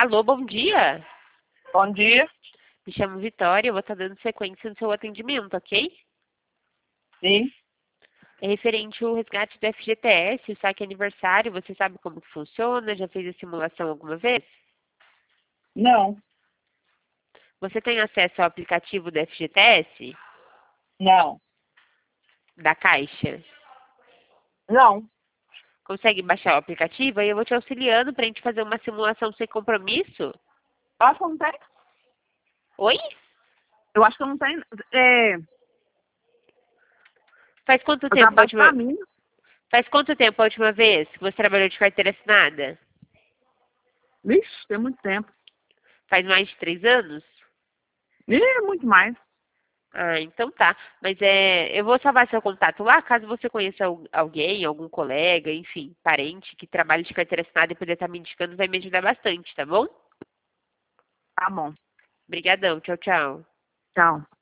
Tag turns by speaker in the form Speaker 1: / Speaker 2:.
Speaker 1: Alô, bom dia.
Speaker 2: Bom dia.
Speaker 1: Me chamo Vitória, eu vou estar dando sequência no seu atendimento, ok?
Speaker 2: Sim.
Speaker 1: É referente ao resgate do FGTS, o saque aniversário, você sabe como que funciona? Já fez a simulação alguma vez?
Speaker 2: Não.
Speaker 1: Você tem acesso ao aplicativo do FGTS,
Speaker 2: Não.
Speaker 1: da Caixa?
Speaker 2: Não.
Speaker 1: Consegue baixar o aplicativo? Aí eu vou te auxiliando para a gente fazer uma simulação sem compromisso?
Speaker 2: Eu acho que não tem.
Speaker 1: Oi?
Speaker 2: Eu acho que não tem.
Speaker 1: Faz quanto
Speaker 2: Eu
Speaker 1: tempo a
Speaker 2: trabalho pra
Speaker 1: última...
Speaker 2: mim.
Speaker 1: Faz quanto tempo a última vez que você trabalhou de carteira assinada?
Speaker 2: Vixe, tem muito tempo.
Speaker 1: Faz mais de 3 anos?
Speaker 2: Muito mais.
Speaker 1: Ah, então tá. Mas eu vou salvar seu contato lá, caso você conheça alguém, algum colega, enfim, parente que trabalhe de carteira assinada e puder estar me indicando, vai me ajudar bastante, tá bom?
Speaker 2: Tá bom.
Speaker 1: Obrigadão, tchau, tchau.
Speaker 2: Tchau.